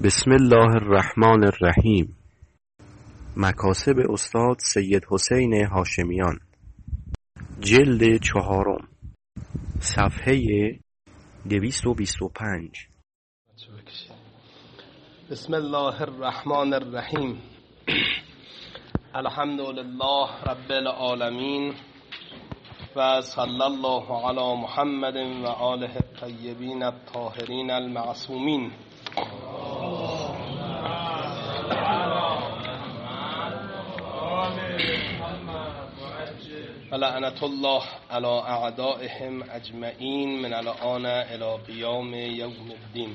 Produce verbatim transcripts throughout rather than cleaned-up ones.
بسم الله الرحمن الرحیم. مکاسب استاد سید حسین هاشمیان، جلد چهارم، صفحه دویست و بیست و پنج. بسم الله الرحمن الرحیم. الحمد لله رب العالمین و صلی الله علی محمد و آله الطیبین الطاهرین المعصومین. ولعنة الله على اعدائهم اجمعین من الآن الى قیام یوم الدین.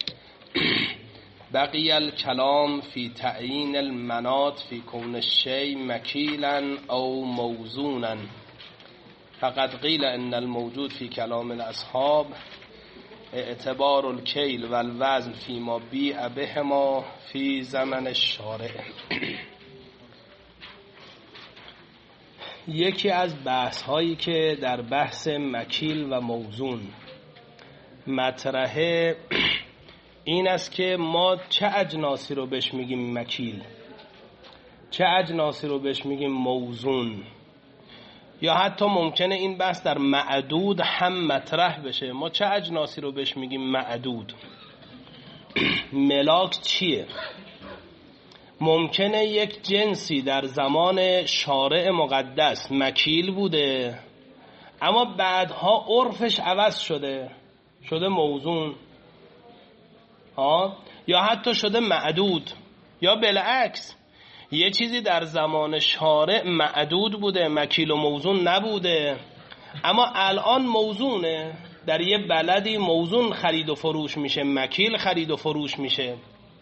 بقی الکلام فی تعیین المناط فی کون الشیء مکیلا او موزونا، فقد قیل ان الموجود فی کلام الاصحاب اعتبار الکیل و الوزن فیما بیع بهما فی زمن الشارع. یکی از بحث هایی که در بحث مکیل و موزون مطرحه این است که ما چه اجناسی رو بهش میگیم مکیل، چه اجناسی رو بهش میگیم موزون، یا حتی ممکنه این بحث در معدود هم مطرح بشه. ما چه اجناسی رو بهش میگیم معدود؟ ملاک چیه؟ ممکنه یک جنسی در زمان شارع مقدس مکیل بوده اما بعدها عرفش عوض شده شده موزون، ها، یا حتی شده معدود، یا بالعکس یه چیزی در زمان شارع معدود بوده مکیل و موزون نبوده اما الان موزونه. در یه بلدی موزون خرید و فروش میشه، مکیل خرید و فروش میشه.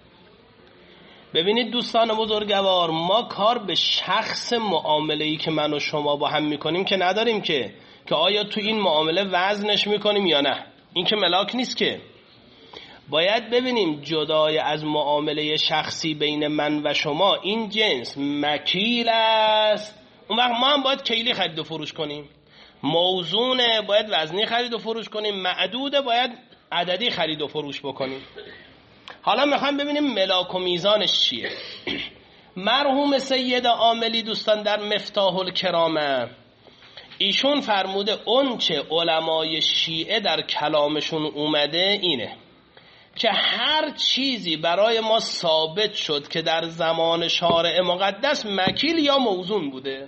ببینید دوستان بزرگوار، ما کار به شخص معامله‌ای که من و شما با هم میکنیم که نداریم که که آیا تو این معامله وزنش میکنیم یا نه. این که ملاک نیست که. باید ببینیم جدای از معامله شخصی بین من و شما این جنس مکیل است، اون وقت ما هم باید کیلی خرید و فروش کنیم. موزونه باید وزنی خرید و فروش کنیم. معدوده باید عددی خرید و فروش بکنیم. حالا میخوایم ببینیم ملاک و میزانش چیه. مرحوم سید عاملی دوستان در مفتاح الکرامه ایشون فرموده اون چه علمای شیعه در کلامشون اومده اینه که هر چیزی برای ما ثابت شد که در زمان شارع مقدس مکیل یا موزون بوده،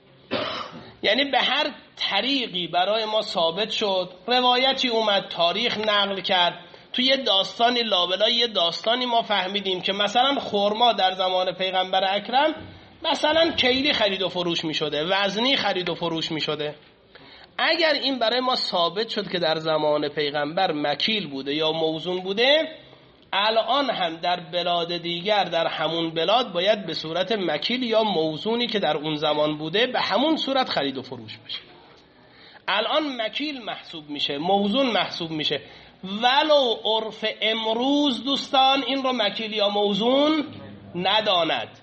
یعنی به هر طریقی برای ما ثابت شد، روایتی اومد، تاریخ نقل کرد، تو یه داستانی لابلا یه داستانی ما فهمیدیم که مثلا خرما در زمان پیغمبر اکرم مثلا کیلی خرید و فروش می شده، وزنی خرید و فروش می شده. اگر این برای ما ثابت شد که در زمان پیغمبر مکیل بوده یا موزون بوده، الان هم در بلاد دیگر در همون بلاد باید به صورت مکیل یا موزونی که در اون زمان بوده به همون صورت خرید و فروش بشه. الان مکیل محسوب میشه، موزون محسوب میشه، ولو عرف امروز دوستان این رو مکیل یا موزون نداند.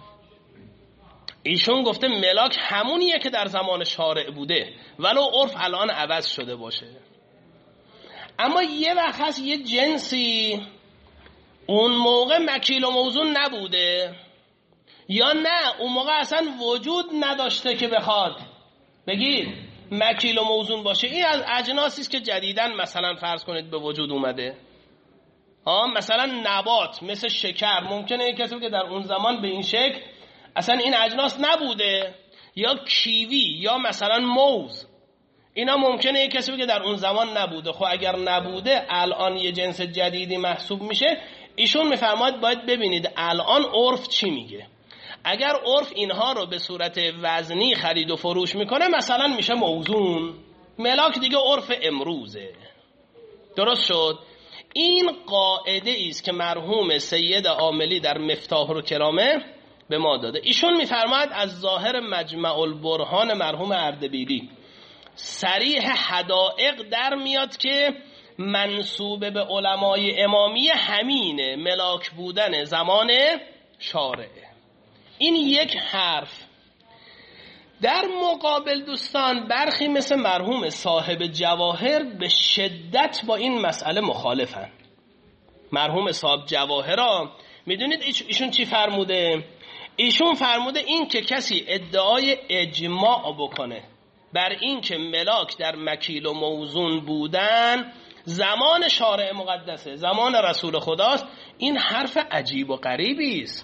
ایشون گفته ملاک همونیه که در زمان شارع بوده ولو عرف الان عوض شده باشه. اما یه وقت هست یه جنسی اون موقع مکیل و موزون نبوده، یا نه اون موقع اصلا وجود نداشته که بخواد بگید مکیل و موزون باشه. این از اجناسی است که جدیداً مثلا فرض کنید به وجود اومده. ها، مثلا نبات مثل شکر ممکنه یک کسی که در اون زمان به این شکل اصلا این اجناس نبوده، یا کیوی یا مثلا موز، اینا ممکنه یک کسی که در اون زمان نبوده. خب اگر نبوده الان یه جنس جدیدی محسوب میشه. ایشون میفرماید باید ببینید الان عرف چی میگه. اگر عرف اینها رو به صورت وزنی خرید و فروش میکنه مثلا میشه موزون. ملاک دیگه عرف امروزه. درست شد؟ این قاعده است که مرحوم سید عاملی در مفتاح الکرامه به ما داده. ایشون میفرماید از ظاهر مجمع البرهان مرحوم اردبیلی صریح حدائق در میاد که منسوب به علمای امامی همینه، ملاک بودن زمان شارعه. این یک حرف. در مقابل دوستان برخی مثل مرحوم صاحب جواهر به شدت با این مسئله مخالفن. مرحوم صاحب جواهرا میدونید ایشون چی فرموده؟ ایشون فرموده این که کسی ادعای اجماع بکنه بر این که ملاک در مکیل و موزون بودن زمان شارع مقدسه، زمان رسول خداست، این حرف عجیب و غریبی است.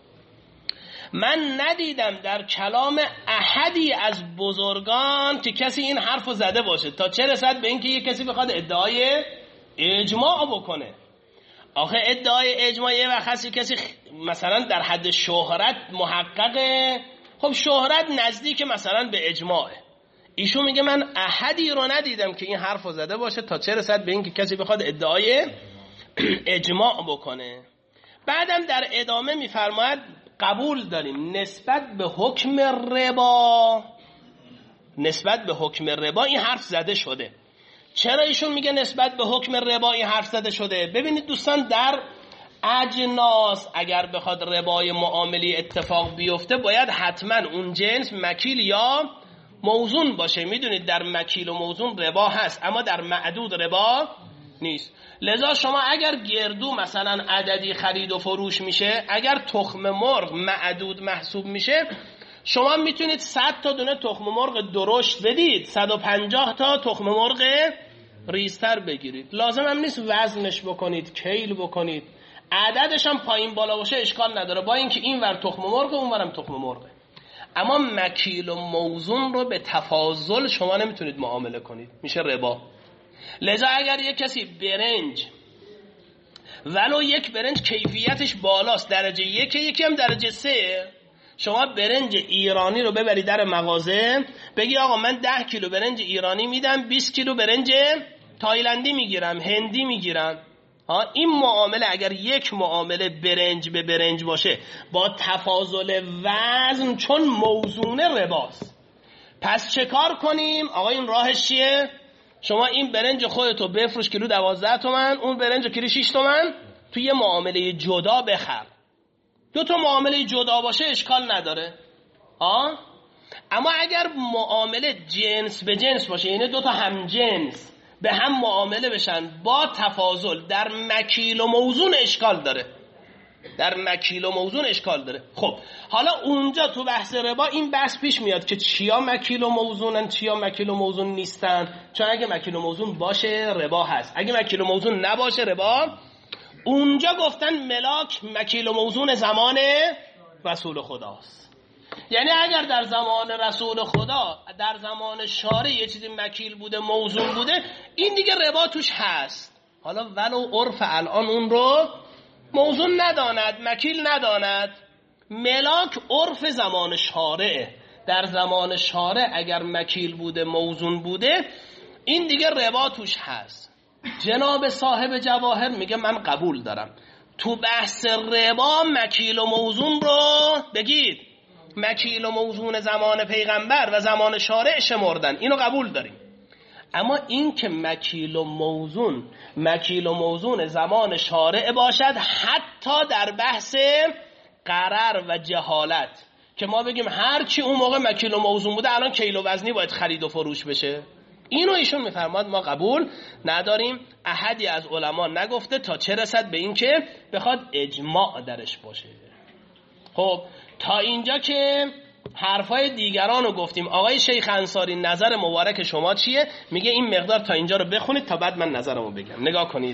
من ندیدم در کلام احدی از بزرگان که کسی این حرفو زده باشه، تا چه رسد به اینکه یک کسی بخواد ادعای اجماع بکنه. آخه ادعای اجماع یه وقت هستی کسی مثلا در حد شهرت محققه، خب شهرت نزدیک مثلا به اجماعه. ایشون میگه من احدی رو ندیدم که این حرفو زده باشه، تا چه رسد به اینکه کسی بخواد ادعای اجماع بکنه. بعدم در ادامه میفرماید قبول داریم نسبت به حکم ربا، نسبت به حکم ربا این حرف زده شده. چرا ایشون میگه نسبت به حکم ربا این حرف زده شده؟ ببینید دوستان، در اجناس اگر بخواد ربای معاملی اتفاق بیفته باید حتما اون جنس مکیل یا موزون باشه. میدونید در مکیل و موزون ربا هست اما در معدود ربا نیست. لذا شما اگر گردو مثلا عددی خرید و فروش میشه، اگر تخم مرغ معدود محسوب میشه، شما میتونید صد تا دونه تخم مرغ درشت بدید، صد و پنجاه تا تخم مرغ ریزتر بگیرید. لازم هم نیست وزنش بکنید، کیل بکنید، عددش هم پایین بالا باشه اشکال نداره، با اینکه این ور تخم مرغ اون ورم تخم مرغه. اما مکیل و موزون رو به تفاضل شما نمیتونید معامله کنید، میشه ربا. لذا اگر یک کسی برنج، ولو یک برنج کیفیتش بالاست، درجه یک، یکی هم درجه سه، شما برنج ایرانی رو ببری در مغازه بگی آقا من ده کیلو برنج ایرانی میدم، بیست کیلو برنج تایلندی میگیرم، هندی میگیرم، ها، این معامله اگر یک معامله برنج به برنج باشه با تفاضل وزن چون موزونه رباست. پس چه کار کنیم؟ آقا این راهش چیه؟ شما این برنج خودتو بفروش کیلو دوازده تومن، اون برنج کیلو شش تومن، توی یه معامله جدا بخر. دو تا معامله جدا باشه اشکال نداره، ها. اما اگر معامله جنس به جنس باشه، یعنی دو تا هم جنس به هم معامله بشن با تفاضل، در مکیل و موزون اشکال داره، در مکیل و موزون اشکال داره. خب حالا اونجا تو بحث ربا این بحث پیش میاد که چیا مکیل و موزونن، چیا مکیل و موزون نیستن. چون اگه مکیل و موزون باشه ربا هست، اگه مکیل و موزون نباشه ربا. اونجا گفتن ملاک مکیل و موزون زمان رسول خداست. یعنی اگر در زمان رسول خدا، در زمان شارع یه چیزی مکیل بوده، موزون بوده، این دیگه ربا توش هست. حالا ولو عرف الان اون رو موزون نداند، مکیل نداند، ملاک عرف زمان شارع، در زمان شارع اگر مکیل بوده، موزون بوده، این دیگه ربا توش هست. جناب صاحب جواهر میگه من قبول دارم تو بحث ربا مکیل و موزون رو بگید، مکیل و موزون زمان پیغمبر و زمان شارع شمردن، اینو قبول داریم. اما این که مکیل و موزون مکیل و موزون زمان شارع باشد، حتی در بحث قرر و جهالت، که ما بگیم هر چی اون موقع مکیل و موزون بوده الان کیل و وزنی باید خرید و فروش بشه، اینو ایشون میفرماد ما قبول نداریم. احدی از علما نگفته تا چه رسد به این که بخواد اجماع درش باشه. خب تا اینجا که حرفای دیگران رو گفتیم. آقای شیخ انصاری نظر مبارک شما چیه؟ میگه این مقدار تا اینجا رو بخونید تا بعد من نظرمو بگم. نگاه کنید.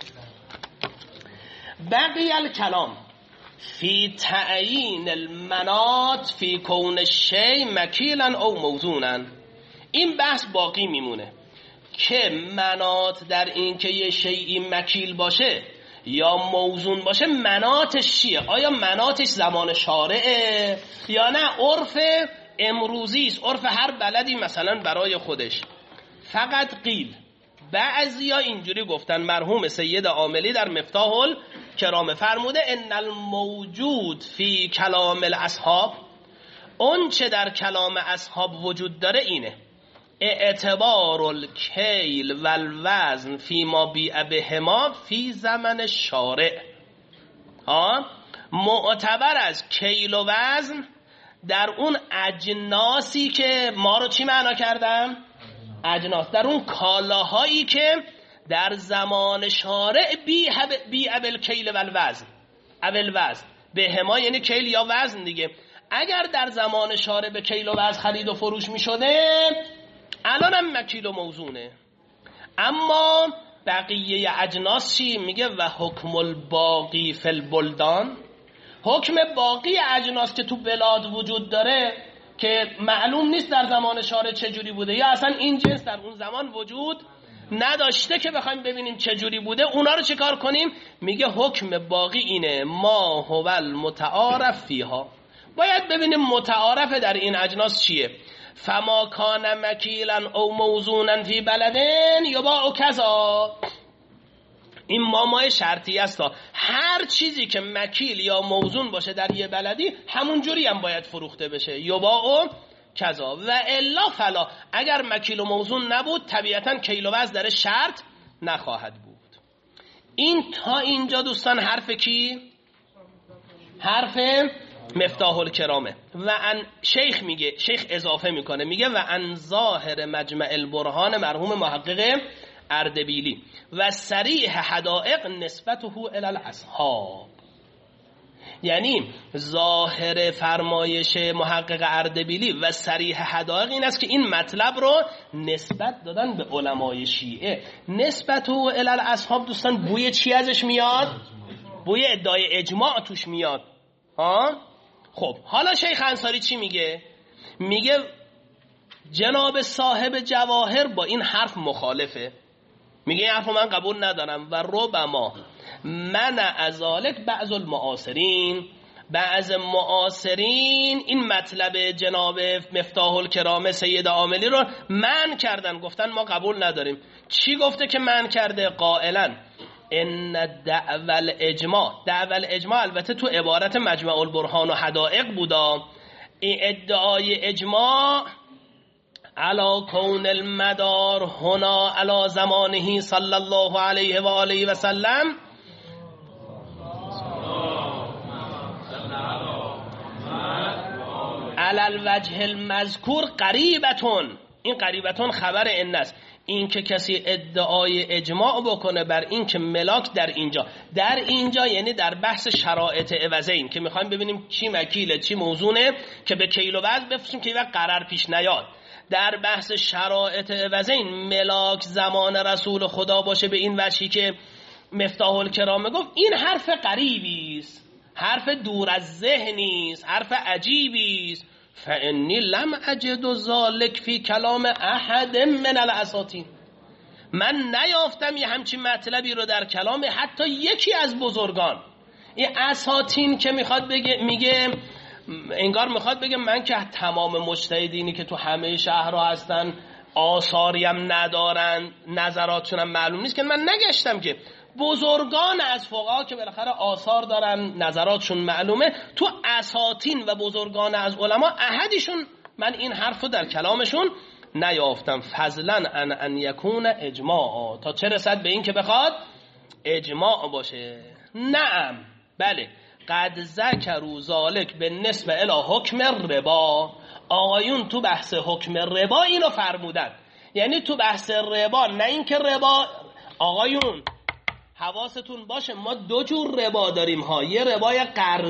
بقی الکلام فی تعیین المنات فی کون الشیء مکیلا او موزونا. این بحث باقی میمونه که منات در این که یه شیئی مکیل باشه یا موزون باشه مناتش چیه؟ آیا مناتش زمان شارعه یا نه عرف امروزی است، عرف هر بلدی مثلا برای خودش؟ فقط قیل بعضیا اینجوری گفتن. مرحوم سید عاملی در مفتاح الکرام فرموده ان الموجود فی کلام الاصحاب، اون چه در کلام اصحاب وجود داره اینه: اعتبار الکیل و الوزن فی ما بیع بهما فی زمن شارع. ها، معتبر از کیل و وزن در اون اجناسی که ما رو چی معنا کردم؟ اجناس، در اون کالاهایی که در زمان شارع بی, بی ابل کیل و الوزن، ابل وزن به هما یعنی کیل یا وزن دیگه. اگر در زمان شارع به کیل و وزن خرید و فروش می شده الان هم مکیل و موزونه. اما بقیه اجناس چی؟ میگه و حکم الباقی فی البلدان، حکم باقی اجناس که تو بلاد وجود داره که معلوم نیست در زمان شارع چجوری بوده یا اصلا این جنس در اون زمان وجود نداشته که بخوایم ببینیم چجوری بوده، اونا رو چیکار کنیم؟ میگه حکم باقی اینه ما هو المتعارف فیها، باید ببینیم متعارف در این اجناس چیه. فما کان مکیلا او موزونا فی بلدن یباع کذا، این مامای شرطی است تا هر چیزی که مکیل یا موزون باشه در یه بلدی همون جوری هم باید فروخته بشه، یباع کذا و الا فلا، اگر مکیل و موزون نبود طبیعتا کیل و وزن در شرط نخواهد بود. این تا اینجا دوستان حرف کی؟ حرف مفتاح الکرامه. و ان شیخ میگه، شیخ اضافه میکنه میگه و ان ظاهر مجمع البرهان مرحوم محقق اردبیلی و صریح حدائق نسبته الی الاصحاب، یعنی ظاهر فرمایش محقق اردبیلی و صریح حدائق این است که این مطلب رو نسبت دادن به علمای شیعه. نسبته الی الاصحاب دوستان بوی چی ازش میاد؟ بوی ادعای اجماع توش میاد. ها؟ خب حالا شیخ انصاری چی میگه؟ میگه جناب صاحب جواهر با این حرف مخالفه، میگه این حرف من قبول ندارم و ربما منع ازالک بعض المعاصرین، بعض معاصرین این مطلب جناب مفتاح الکرامه سید عاملی رو منع کردن، گفتن ما قبول نداریم. چی گفته که منع کرده؟ قائلا ان دعوی الاجماع، دعوی الاجماع البته تو عبارت مجمع البرهان و حدائق بودا، این ادعای اجماع علا کون المدار هنا علا زمانه صلی الله علیه و آله و سلم علی الوجه المذکور قریبتون، این قریبتون خبر ان است، این که کسی ادعای اجماع بکنه بر این که ملاک در اینجا، در اینجا یعنی در بحث شرایط عوضین که میخوایم ببینیم چی مکیله چی موزونه که به کیل و وزن بفرستیم که وقت قرار پیش نیاد، در بحث شرایط عوضین ملاک زمان رسول خدا باشه به این وجهی که مفتاح الکرامه گفت، این حرف غریبی است، حرف دور از ذهنی است، حرف عجیبی است. فانی لم اجد ذلک فی کلام احد من الاساطین، من نیافتم یه همچین مطلبی رو در کلام حتی یکی از بزرگان. این اساطین که میخواد بگه، میگه انگار میخواد بگه من که تمام مجتهدینی که تو همه شهرها هستن آثاری هم ندارن، نظراتشون هم معلوم نیست، که من نگشتم که بزرگان از فقها که بالاخره آثار دارن نظراتشون معلومه، تو اساطین و بزرگان از علما احدیشون من این حرفو در کلامشون نیافتم. فضلا ان ان یکون اجماع، تا چه رسد به این که بخواد اجماع باشه. نعم بله، قد ذکروا ذلک بالنسبه الی حکم الربا، آقایون تو بحث حکم ربا اینو فرمودن، یعنی تو بحث ربا، نه اینکه ربا، آقایون حواستون باشه ما دو جور ربا داریم ها، یه ربای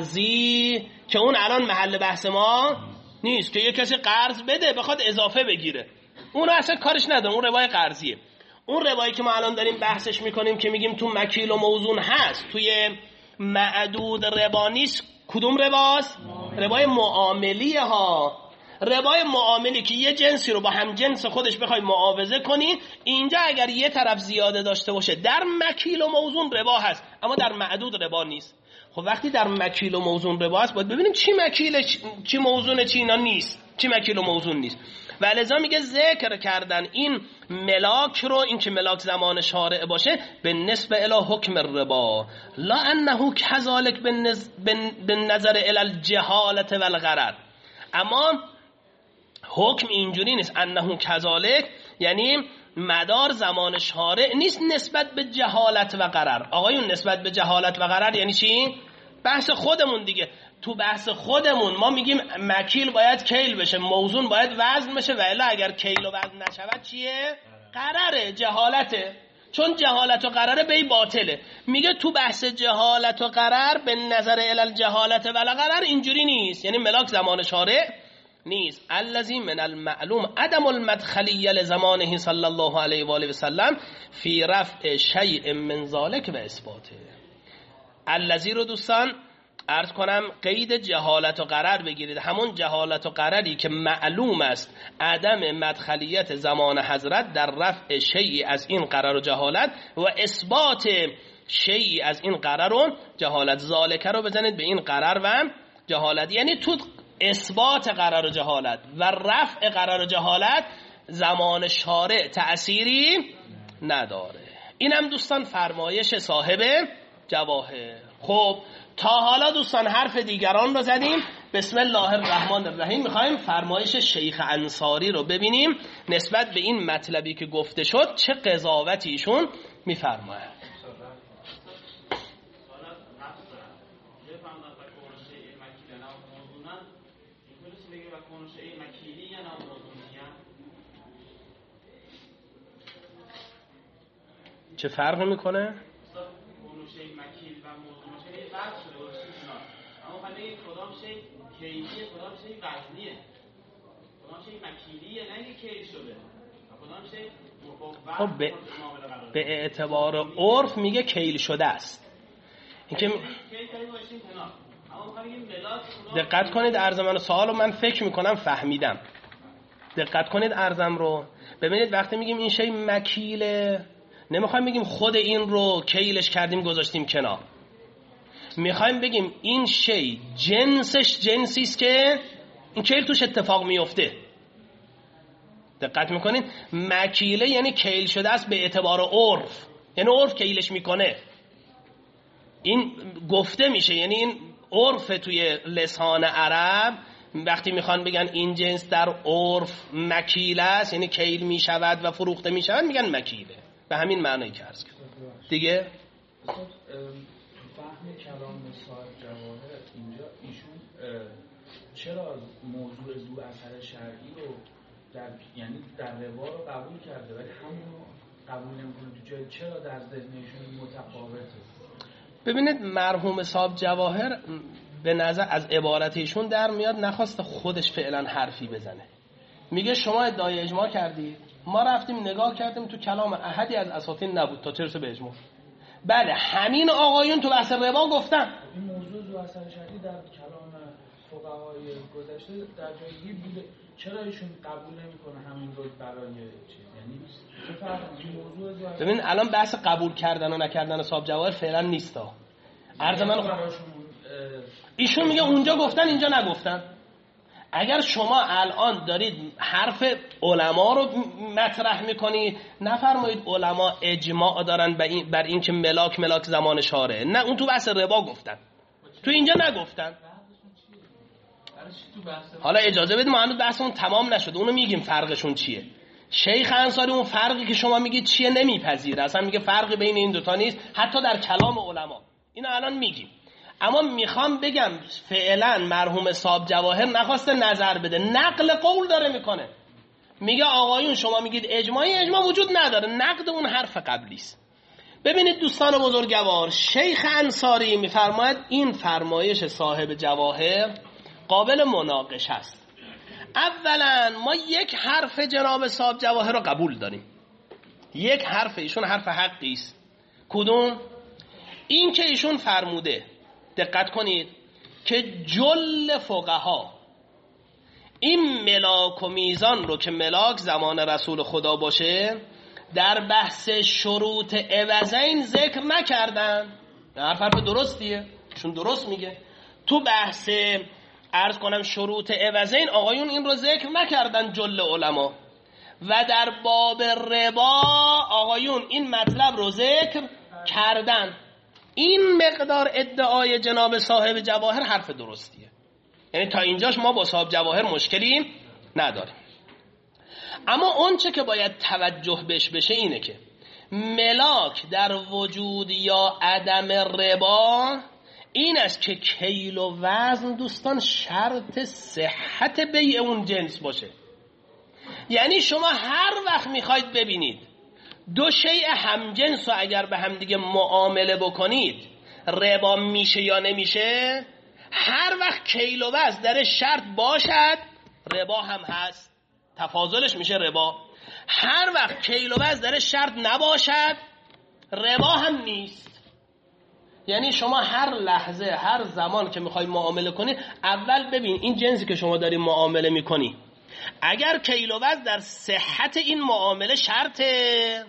قرضی که اون الان محل بحث ما نیست، که یه کسی قرض بده بخواد اضافه بگیره، اون اصلا کارش نداره، اون ربای قرضیه. اون ربایی که ما الان داریم بحثش میکنیم که میگیم تو مکیل و موزون هست، توی معدود ربا نیست، کدوم رباست؟ ربای معاملیه ها، ربای معاملی که یه جنسی رو با هم جنس خودش بخوای معاوضه کنی، اینجا اگر یه طرف زیاده داشته باشه در مکیل و موزون ربا هست، اما در معدود ربا نیست. خب وقتی در مکیل و موزون ربا هست باید ببینیم چی مکیله چی موزونه چی اینا نیست، چی مکیل و موزون نیست. و لذا میگه ذکر کردن این ملاک رو، این که ملاک زمان شارع باشه، به نسبه الی حکم الربا لا انه کذالک بالنظر الی الجهالت والغرر، اما حکم اینجوری نیست، انه کذالک یعنی مدار زمان شارع نیست نسبت به جهالت و غرر. آقایون نسبت به جهالت و غرر یعنی چی؟ بحث خودمون دیگه، تو بحث خودمون ما میگیم مکیل باید کیل بشه، موزون باید وزن بشه، و الا اگر کیل و وزن نشود چیه؟ غرره، جهالته. چون جهالت و قرار بی باطله. میگه تو بحث جهالت و قرار به نظر علل جهالت و قرار اینجوری نیست، یعنی ملاک زمان شارع نیست. الذی من المعلوم عدم المدخلیه لزمانه صلی الله علیه و آله و سلم فی رفع شیء من ذلک و اثباته. الذی رو دوستان عرض کنم قید جهالت و قرار بگیرید، همون جهالت و قراری که معلوم است عدم مدخلیت زمان حضرت در رفع شیء از این قرار و جهالت و اثبات شیء از این قرار و جهالت. ذالک رو بزنید به این قرار و جهالت، یعنی تو اثبات قرار و جهالت و رفع قرار و جهالت زمان شارع تأثیری نداره. اینم دوستان فرمایش صاحب جواهر. خب تا حالا دوستان حرف دیگران رو زدیم. بسم الله الرحمن الرحیم میخوایم فرمایش شیخ انصاری رو ببینیم نسبت به این مطلبی که گفته شد چه قضاوتی ایشون میفرماید. چه فرق میکنه؟ خب به, به اعتبار عرف میگه کیل شده است. این که دقت کنید عرض من سوالو من فکر میکنم فهمیدم. دقت کنید عرضم رو ببینید. وقتی میگیم این شی مکیله نمیخوایم بگیم خود این رو کیلش کردیم گذاشتیم کنار. میخوایم بگیم این شی جنسش جنسی است که این کیل توش اتفاق میفته. دقت میکنین مکیله یعنی کیل شده است به اعتبار عرف، یعنی عرف کیلش میکنه. این گفته میشه، یعنی این عرف توی لسان عرب وقتی میخوان بگن این جنس در عرف مکیله است یعنی کیل میشود و فروخته میشود میگن مکیله. به همین معنی که عرض کردم دیگه. فهم کلام صاحب جواهر اینجا ایشون چرا موضوع ذو اثر شرعی رو در یعنی در روا رو قبول کرده ولی همون رو قبول نمی‌کنه تو جای چرا در ذهنشون متفاوته؟ ببینید مرحوم صاحب جواهر به نظر از عبارت ایشون در میاد نخواست خودش فعلا حرفی بزنه. میگه شما ادعای اجماع کردید، ما رفتیم نگاه کردیم تو کلام احدی از اساطین نبود تا چرسه به اجماع. بله همین آقایون تو بحث ربا گفتن این موضوع ذو اثر شرعی در کلام فقهای گذشته در جایی بوده، چرا ایشون قبول نمیکنه همین رو برای چیز؟ یعنی چه فرقی موضوع ذو اثر؟ ببین الان بحث قبول کردن و نکردن صاحب جواهر فعلا نیستا. عرض من ایشون میگه اونجا گفتن اینجا نگفتن. اگر شما الان دارید حرف علما رو مطرح میکنید نفرمایید علما اجماع دارن بر این که ملاک ملاک زمان شاره. نه اون تو بحث ربا گفتن، تو اینجا نگفتن. حالا اجازه بدید ما هنوز بحثمون تمام نشد، اونو میگیم فرقشون چیه. شیخ انصاری اون فرقی که شما میگید چیه نمیپذیره، اصلا میگه فرقی بین این دوتا نیست حتی در کلام علما. اینو الان میگیم. اما میخوام بگم فعلا مرحوم صاحب جواهر نخواسته نظر بده، نقل قول داره میکنه. میگه آقایون شما میگید اجماعی، اجماع وجود نداره، نقد اون حرف قبلی است. ببینید دوستان بزرگوار، شیخ انصاری میفرماید این فرمایش صاحب جواهر قابل مناقشه است. اولا ما یک حرف جناب صاحب جواهر رو قبول داریم، یک حرف ایشون حرف حقی است. کدوم؟ این که ایشون فرموده، دقت کنید، که جل فقها این ملاک و میزان رو که ملاک زمان رسول خدا باشه در بحث شروط عوضین ذکر نکردن. حرف حرف درستیه، ایشون درست میگه. تو بحث عرض کنم شروط عوضین آقایون این رو ذکر نکردن جل علما، و در باب ربا آقایون این مطلب رو ذکر کردن. این مقدار ادعای جناب صاحب جواهر حرف درستیه، یعنی تا اینجاش ما با صاحب جواهر مشکلی نداریم. اما اون چه که باید توجه بش بشه اینه که ملاک در وجود یا عدم ربا این است که کیل و وزن دوستان شرط صحت بیع اون جنس باشه. یعنی شما هر وقت میخواید ببینید دو شیء همجنس رو اگر به هم دیگه معامله بکنید ربا میشه یا نمیشه؟ هر وقت کیل و وزن در شرط باشد ربا هم هست، تفاضلش میشه ربا. هر وقت کیل و وزن در شرط نباشد ربا هم نیست. یعنی شما هر لحظه هر زمان که میخوای معامله کنی اول ببین این جنسی که شما داری معامله میکنی اگر کیل و وزن در صحت این معامله شرطه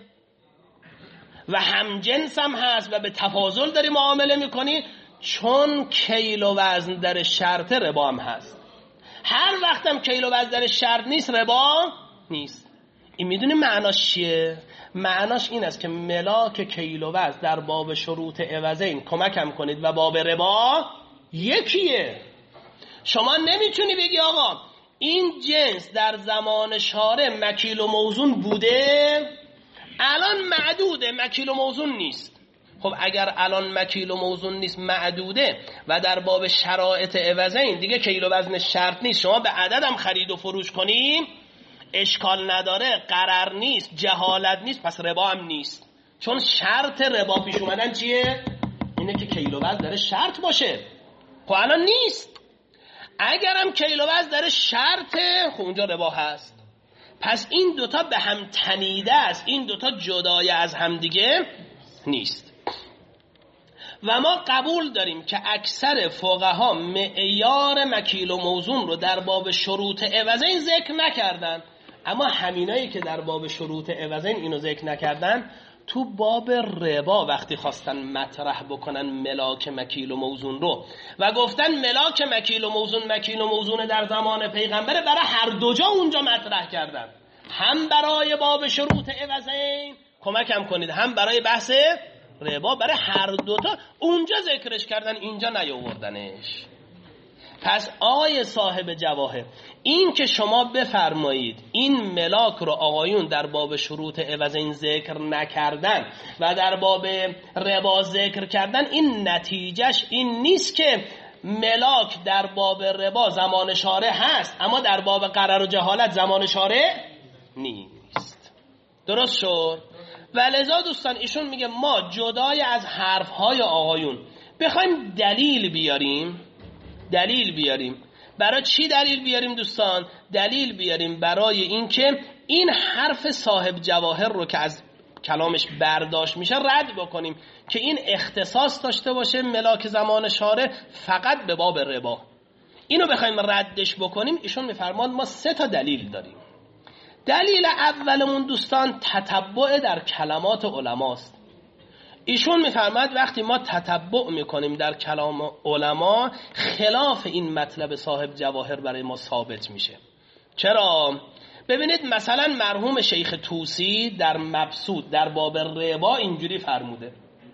و هم جنس هم هست و به تفاضل داری معامله میکنی، چون کیل و وزن در شرط ربا هم هست. هر وقتم کیل و وزن در شرط نیست ربا نیست. این میدونی معناش چیه؟ معناش این است که ملاک کیل و وزن در باب شروط عوضین کمکم کنید و باب ربا یکیه. شما نمیتونی بگی آقا این جنس در زمان شارع مکیل و موزون بوده الان معدوده مکیل و موزون نیست. خب اگر الان مکیل و موزون نیست معدوده و در باب شرایط عوضین دیگه کیل و وزن شرط نیست، شما به عددم خرید و فروش کنیم اشکال نداره، قرار نیست، جهالت نیست، پس ربا هم نیست. چون شرط ربا پیش اومدن چیه؟ اینه که کیل و وزن داره شرط باشه. خب الان نیست. اگرم کیل و وزن داره شرطه خب اونجا ربا هست. پس این دوتا به هم تنیده است، این دوتا جدای از هم دیگه نیست. و ما قبول داریم که اکثر فقها معیار مکیل و موزون رو در باب شروط عوضین ذکر نکردن، اما همینایی که در باب شروط عوضین اینو ذکر نکردن تو باب ربا وقتی خواستن مطرح بکنن ملاک مکیل و موزون رو و گفتن ملاک مکیل و موزون مکیل و موزون در زمان پیغمبره، برای هر دو جا اونجا مطرح کردن، هم برای باب شروط عوضین کمکم کنید هم برای بحث ربا، برای هر دوتا اونجا ذکرش کردن اینجا نیاوردنش. پس آقای صاحب جواهر این که شما بفرمایید این ملاک رو آقایون در باب شروط عوضین ذکر نکردن و در باب ربا ذکر کردن، این نتیجهش این نیست که ملاک در باب ربا زمان شارع هست اما در باب قرار و جهالت زمان شارع نیست. درست شد؟ ولذا دوستان ایشون میگه ما جدای از حرفهای آقایون بخوایم دلیل بیاریم، دلیل بیاریم برای چی دلیل بیاریم دوستان؟ دلیل بیاریم برای اینکه این حرف صاحب جواهر رو که از کلامش برداشت میشه رد بکنیم که این اختصاص داشته باشه ملاک زمان شارع فقط به باب ربا. اینو بخوایم ردش بکنیم ایشون میفرماد ما سه تا دلیل داریم. دلیل اولمون دوستان تتبع در کلمات علماست. ایشون میفرماد وقتی ما تتبع میکنیم در کلام علما خلاف این مطلب صاحب جواهر برای ما ثابت میشه. چرا؟ ببینید مثلا مرحوم شیخ طوسی در مبسوط در باب ربا اینجوری فرموده.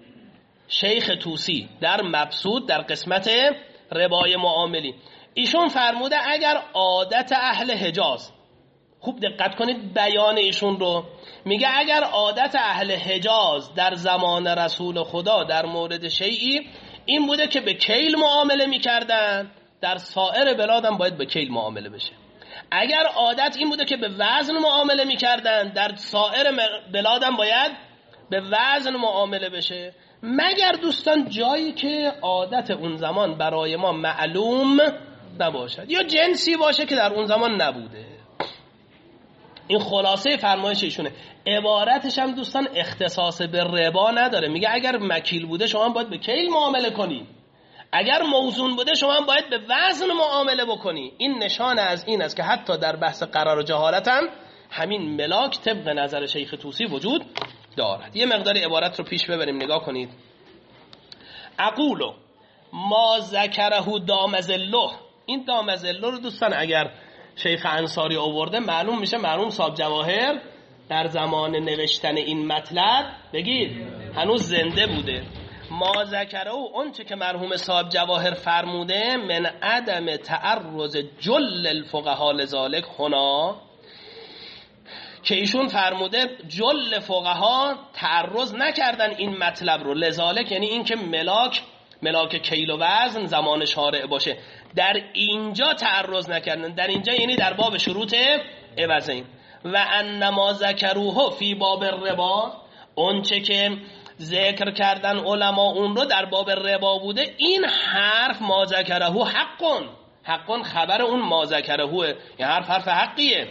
شیخ طوسی در مبسوط در قسمت ربای معاملی ایشون فرموده اگر عادت اهل حجاز، خوب دقت کنید بیان ایشون رو، میگه اگر عادت اهل حجاز در زمان رسول خدا در مورد شیئی این بوده که به کیل معامله میکردن، در سایر بلاد هم باید به کیل معامله بشه. اگر عادت این بوده که به وزن معامله میکردن، در سایر بلاد هم باید به وزن معامله بشه، مگر دوستان جایی که عادت اون زمان برای ما معلوم نباشد یا جنسی باشه که در اون زمان نبوده. این خلاصه فرمایش ایشونه. عبارتش هم دوستان اختصاص به ربا نداره، میگه اگر مکیل بوده شما باید به کیل معامله کنی، اگر موزون بوده شما باید به وزن معامله بکنی. این نشان از این است که حتی در بحث قرار و جهالت هم همین ملاک طبق نظر شیخ طوسی وجود دارد. یه مقدار عبارت رو پیش ببریم نگاه کنید. اقولو ما ذکره دامزله، این دامزله رو دوستان اگر شیخ انصاری آورده معلوم میشه مرحوم صاحب جواهر در زمان نوشتن این مطلب بگید هنوز زنده بوده. ما ذکره و اون چه که مرحوم صاحب جواهر فرموده من عدم تعرض جل الفقها لذالک هنا، که ایشون فرموده جل فقها تعرض نکردن این مطلب رو، لذالک یعنی این که ملاک ملاک کیل و وزن زمان شارع باشه، در اینجا تعرض نکردن، در اینجا یعنی در باب شروط عوضین. و انما ذکروه فی باب الربا، اون چه که ذکر کردن علما اون رو در باب ربا بوده، این حرف ما ذکره حقون، حقون خبر اون ما ذکره، این حرف حرف حقیه.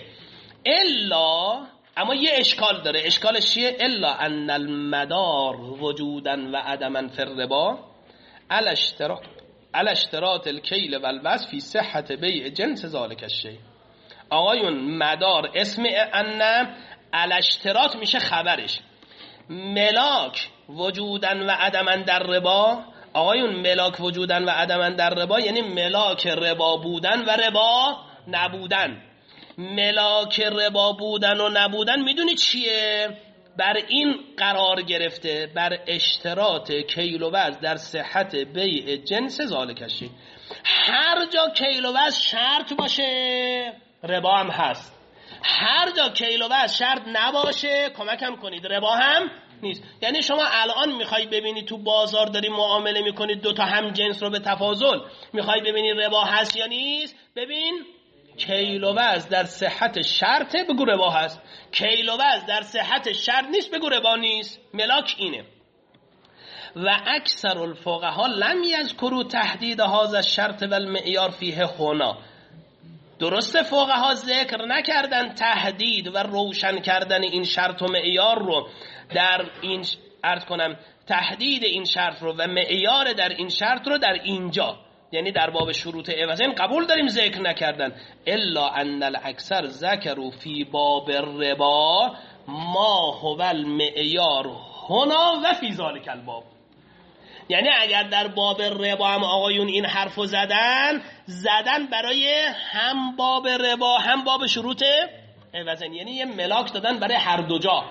الا، اما یه اشکال داره. اشکالش چیه؟ الا ان المدار وجودا و عدما فی الربا الاشتراط الاشتراط الکیل و الوزن فی صحت بیع جنس ذالک الشیء. آقایون مدار اسم ان، الاشتراط میشه خبرش. ملاک وجودن و عدما در ربا، آقایون ملاک وجودن و عدما در ربا یعنی ملاک ربا بودن و ربا نبودن. ملاک ربا بودن و نبودن میدونی چیه؟ بر این قرار گرفته، بر اشتراط کیل و وزن در صحت بیع جنس ذالک الشیء. هر جا کیل و وزن شرط باشه ربا هم هست، هر جا کیل و وزن شرط نباشه کمکم کنید ربا هم نیست. یعنی شما الان میخوای ببینی تو بازار داری معامله میکنید دو تا هم جنس رو به تفاضل، میخوای ببینی ربا هست یا نیست، ببین کیل و وزن در صحت شرطه بگو ربا هست، کیل و وزن در صحت شرط نیست بگو ربا نیست. ملاک اینه. و اکثر الفقها لم یذکروا تحدید هذا الشرط و المعیار فیه هنا. درسته فقها ذکر نکردن تحدید و روشن کردن این شرط و معیار رو در این، عرض کنم تحدید این شرط رو و معیار در این شرط رو در اینجا، یعنی در باب شروط عوضین قبول داریم ذکر نکردن. الا ان الاکثر ذکروا فی باب الربا ما هو المعیار هنا و فی ذلک الباب. یعنی اگر در باب ربا هم آقایون این حرفو زدن، زدن برای هم باب ربا هم باب شروط عوضین، یعنی یه ملاک دادن برای هر دو جا.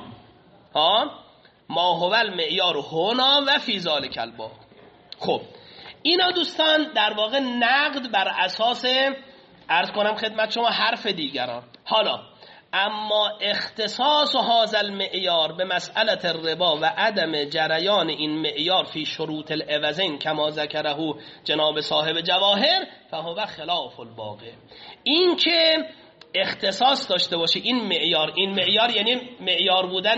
ها ما هو المعیار هنا و فی ذلک الباب. خب اینا دوستان در واقع نقد بر اساس، عرض کنم خدمت شما، حرف دیگران. حالا اما اختصاص هذا المعیار به مسئله الربا و عدم جریان این معیار فی شروط العوضین کما ذکره جناب صاحب جواهر فهو خلاف الواقع. این که اختصاص داشته باشه این معیار، این معیار یعنی معیار بودن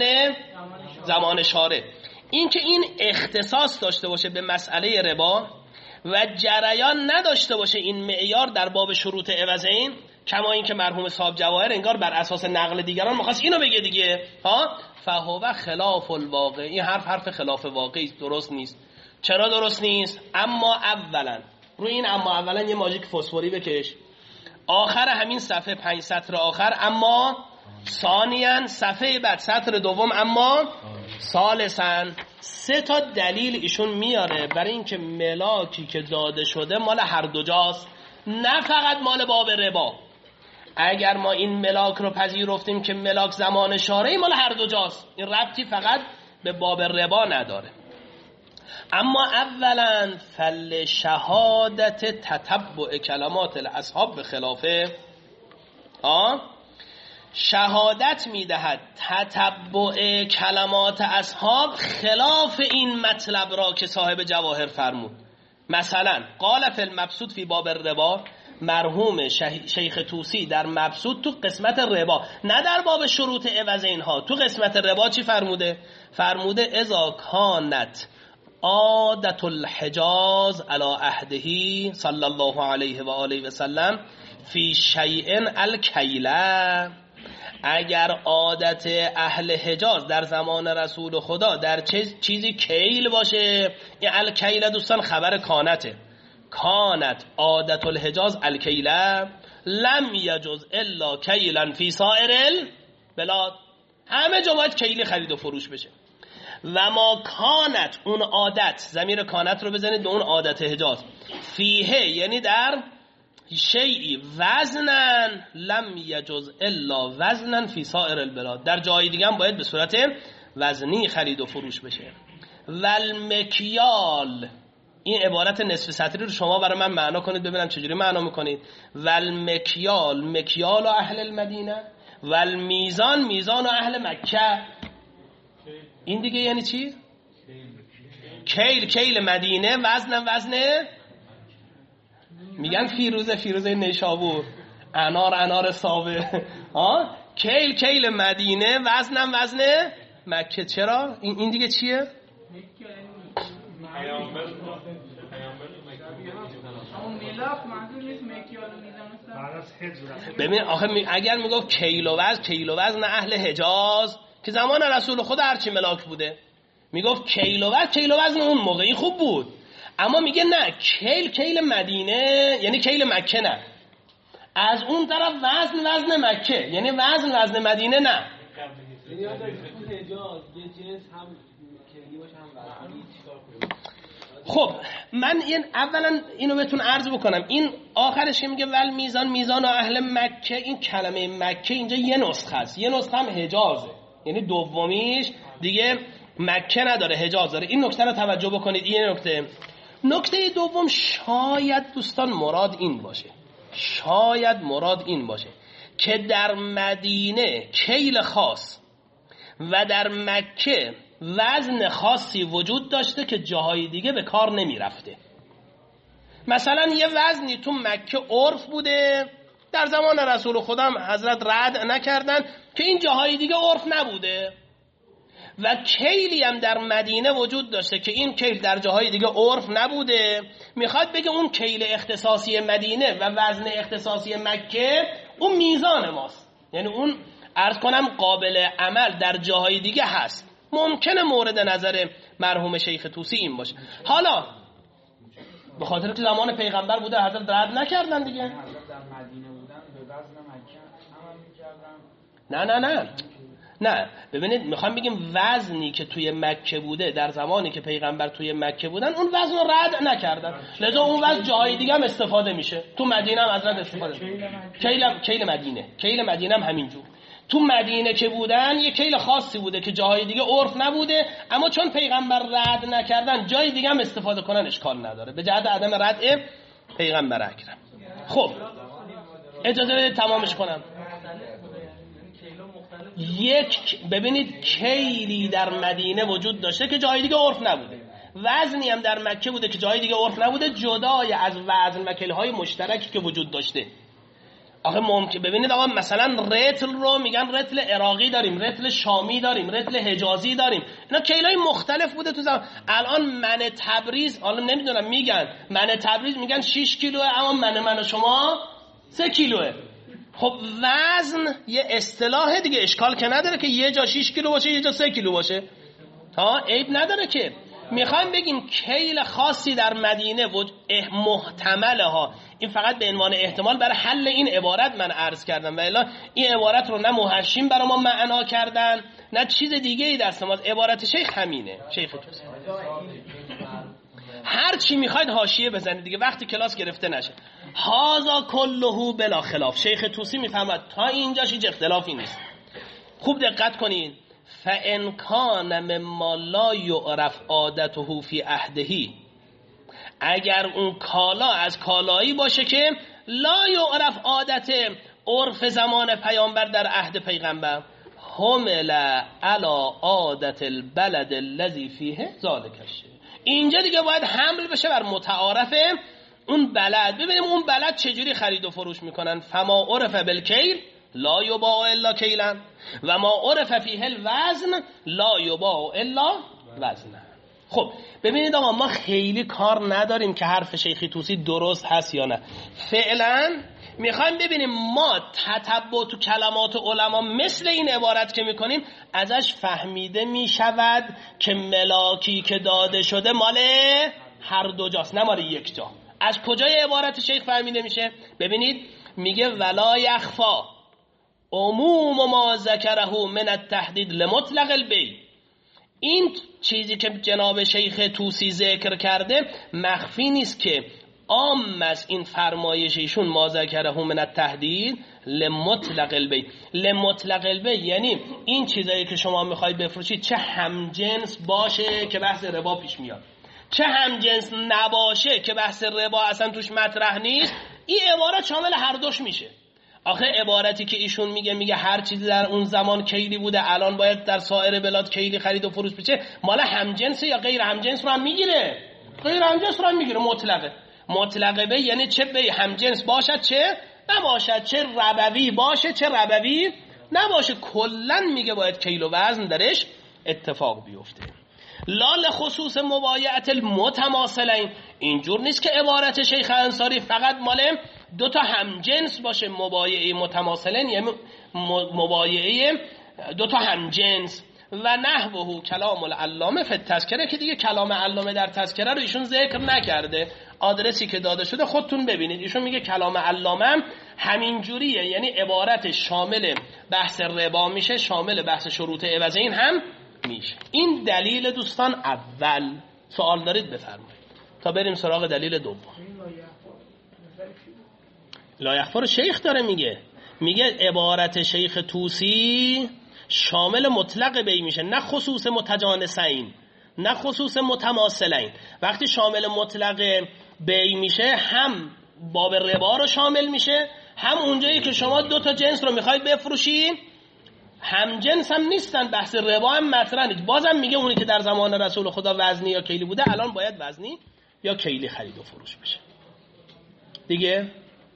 زمان شارع، این که این اختصاص داشته باشه به مسئله ربا و جریان نداشته باشه این معیار در باب شروط عوضین، کما این که مرحوم صاحب جواهر انگار بر اساس نقل دیگران می‌خواست اینو بگه دیگه، ها فهو خلاف الواقع. این حرف حرف خلاف واقعی، درست نیست. چرا درست نیست؟ اما اولا روی این اما اولا یه ماژیک فسفوری بکش آخر همین صفحه پنج سطر آخر، اما ثانیاً صفحه بعد سطر دوم، اما ثالثاً سه تا دلیل ایشون میاره برای اینکه ملاکی که داده شده مال هر دو جاست، نه فقط مال باب ربا. اگر ما این ملاک رو پذیرفتیم که ملاک زمان شارعی مال هر دو جاست، این ربطی فقط به باب ربا نداره. اما اولا فل شهادت تتبع کلمات الاصحاب به خلافه، آه شهادت میدهد تتبع کلمات اصحاب خلاف این مطلب را که صاحب جواهر فرمود. مثلا قال فی المبسوط فی باب الربا، مرحوم شیخ طوسی در مبسوط تو قسمت ربا، نه در باب شروط عوضین ها، تو قسمت ربا چی فرموده؟ فرموده اذا کانت عادت الحجاز علی عهده صلی الله علیه و آله و سلم فی شیء الکیله، اگر عادت اهل حجاز در زمان رسول خدا در چیزی کیل باشه، این الکیله دوستان خبر کانته، کانت عادت الحجاز الکیله لم یجوز الا کیلا فی سائر البلاد، همه جا باید کیلی خرید و فروش بشه. و ما کانت، اون عادت، ضمیر کانت رو بزنید به اون عادت حجاز، فیه یعنی در شیئی وزنن لم یجوز الا وزنن فی سائر البلاد، در جای دیگه هم باید به صورت وزنی خرید و فروش بشه. والمکیال، این عبارت نصف سطری رو شما برای من معنا کنید ببینم چجوری معنا میکنید. والمکیال مکیال و اهل المدینه، والمیزان میزان و اهل مکه. این دیگه یعنی چی؟ کیل کیل مدینه، وزن وزن میگن فیروزه فیروزه نیشابور، انار انار ساوه. ها کیل کیل مدینه، وزنم وزن مکه. چرا؟ این این دیگه چیه؟ ببین آخه اگر میگفت کیل و وزن، کیل و وزن اهل حجاز که زمان رسول خدا هرچی ملاک بوده، میگفت کیل و وزن، کیل و وزن اون موقعی خوب بود. اما میگه نه، کیل کیل مدینه یعنی کیل مکه، نه از اون طرف وزن وزن مکه یعنی وزن وزن مدینه، نه خب من این اولا اینو بهتون عرض بکنم، این آخرش که میگه ول میزان میزان و اهل مکه، این کلمه مکه اینجا یه نسخه است، یه نسخه هم حجازه، یعنی دومیش دیگه مکه نداره، حجاز داره. این نکته رو توجه بکنید. این نکته نکته دوم شاید دوستان مراد این باشه، شاید مراد این باشه که در مدینه کیل خاص و در مکه وزن خاصی وجود داشته که جاهای دیگه به کار نمی رفته. مثلا یه وزنی تو مکه عرف بوده، در زمان رسول خدا هم حضرت رد نکردن که این جاهای دیگه عرف نبوده، و کیلی هم در مدینه وجود داشته که این کیل در جاهای دیگه عرف نبوده. میخواد بگه اون کیل اختصاصی مدینه و وزن اختصاصی مکه اون میزان ماست، یعنی اون عرض کنم قابل عمل در جاهای دیگه هست. ممکنه مورد نظر مرحوم شیخ طوسی این باشه. حالا به خاطر که زمان پیغمبر بوده حضرت رد نکردن دیگه. حضرت در مدینه بودن به وزن مکه عمل می‌کردن. نه نه نه نه ببینید میخوام بگیم وزنی که توی مکه بوده در زمانی که پیغمبر توی مکه بودن اون وزن رو رد نکردن، لذا اون وزن جای دیگه هم استفاده میشه. تو مدینه هم حضرت استفاده میشه. کیل کیل مدینه کیل مدینه هم همینجور. تو مدینه که بودن یه کیل خاصی بوده که جای دیگه عرف نبوده، اما چون پیغمبر رد نکردن جای دیگه هم استفاده کنن اشکال نداره به جهت عدم ردع پیغمبر اکرم. خب اجازه بدید تمامش کنم. یک ببینید کیلی در مدینه وجود داشته که جای دیگه عرف نبوده، وزنی هم در مکه بوده که جای دیگه عرف نبوده، جدای از وزن و کیل‌های مشترکی که وجود داشته. آخه ممکن ببینید آقا مثلا رتل رو میگن رتل عراقی داریم، رتل شامی داریم، رتل حجازی داریم، اینا کیلای مختلف بوده تو زمان. الان من تبریز، حالا نمیدونم میگن من تبریز میگن شش کیلوه، اما من من و شما سه کیلوه. خب وزن یه اصطلاح دیگه، اشکال که نداره که یه جا شش کیلو باشه یه جا سه کیلو باشه، ها عیب نداره که. میخوایم بگیم کیل خاصی در مدینه محتمله ها، این فقط به عنوان احتمال برای حل این عبارت من عرض کردم، و الا این عبارت رو نه محشیم برای ما معنا کردن نه چیز دیگه ای دست ما. عبارت شیخ همینه، شیخ طوسی. هر چی میخواید حاشیه بزنید دیگه، وقتی کلاس گرفته نشه. هازا کلهو بلا خلاف. شیخ طوسی میفهمد تا اینجاش هیچ اختلافی نیست. خوب دقت کنین. فَإِنْ كَانَ مِمَّا لَا يُعْرَفْ عَادَتُهُ فِي عَهْدِهِ، اگر اون کالا از کالایی باشه که لا یعرف عادت عرف زمان پیامبر در عهد پیغمبر، حمل علی عادت البلد الذی فیه ذالک الشیء، اینجا دیگه باید حمل بشه بر متعارف اون بلد. ببینیم اون بلد چجوری خرید و فروش میکنن. فما عرف بالکیل لا یباع الا کیلا و ما عرف فیه الوزن لا یباع الا وزنا. خب ببینید آقا ما خیلی کار نداریم که حرف شیخ طوسی درست هست یا نه. فعلا میخوایم ببینیم ما تتبع تو کلمات علما مثل این عبارت که میکنیم ازش فهمیده میشود که ملاکی که داده شده مال هر دو جاست نه مال یک جا. از کجای عبارت شیخ فهمیده میشه؟ ببینید میگه ولا یخفا عموم ما ذکره من التحدید لمطلق البی. این چیزی که جناب شیخ طوسی ذکر کرده مخفی نیست که عام از این فرمایش ایشون ما ذکره من التحدید لمطلق البی. لمطلق البی یعنی این چیزایی که شما میخواید بفروشید چه همجنس باشه که بحث ربا پیش میاد، چه همجنس نباشه که بحث ربا اصلا توش مطرح نیست. این عبارت شامل هر دوش میشه. آخه عبارتی که ایشون میگه میگه هر چیزی در اون زمان کیلی بوده الان باید در سایر بلاد کیلی خرید و فروش بشه، مال همجنس یا غیر همجنس رو هم میگیره؟ غیر همجنس رو هم میگیره. مطلقه. مطلقه به یعنی چه به همجنس باشد چه نباشد، چه ربوی باشه چه ربوی نباشه کلن میگه باید کیل و وزن درش اتفاق بیفته. لال خصوص مبایعت المتماثلین، اینجور نیست که عبارت شیخ انصاری فقط مال دو تا همجنس باشه. مبایعه متماثلین یعنی مبایعه دو تا همجنس. و نحوه کلام العلامه فی التذکره، که دیگه کلام علامه در تذکره رو ایشون ذکر نکرده، آدرسی که داده شده خودتون ببینید. ایشون میگه کلام علامه همین جوریه، یعنی عبارت شامل بحث ربا میشه، شامل بحث شروط عوضین هم میشه. این دلیل دوستان اول. سوال دارید بفرمایید تا بریم سراغ دلیل دوم. لایخفا رو شیخ داره میگه، میگه عبارت شیخ طوسی شامل مطلق بی میشه، نه خصوص متجانسین، نه خصوص متماثلین. وقتی شامل مطلق بی میشه هم باب ربا رو شامل میشه، هم اونجایی که شما دو تا جنس رو میخواید بفروشید هم جنس هم نیستن، بحث ربا هم مطرح نیست. بازم میگه اونی که در زمان رسول خدا وزنی یا کیلی بوده الان باید وزنی یا کیلی خرید و فروش بشه دیگه.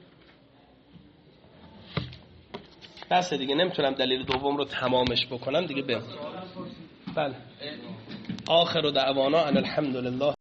بس دیگه نمیتونم دلیل دوم رو تمامش بکنم دیگه. بهم بله آخر دعوانا ان الحمدلله.